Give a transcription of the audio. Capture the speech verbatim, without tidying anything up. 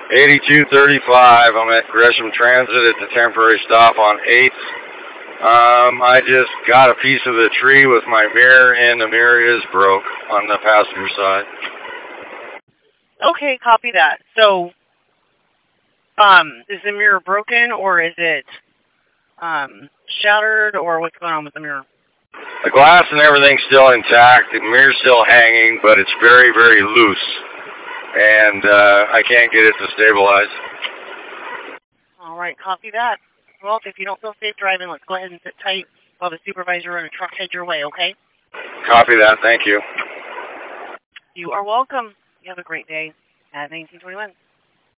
eighty-two thirty-five. I'm at Gresham Transit at the temporary stop on eighth. Um, I just got a piece of the tree with my mirror, and the mirror is broke on the passenger side. Okay, copy that. So, um, is the mirror broken, or is it um, shattered, or what's going on with the mirror? The glass and everything's still intact. The mirror's still hanging, but it's very, very loose, and uh, I can't get it to stabilize. All right, copy that. Well, if you don't feel safe driving, let's go ahead and sit tight while the supervisor and a truck head your way, okay? Copy that. Thank you. You are welcome. You have a great day at nineteen twenty-one.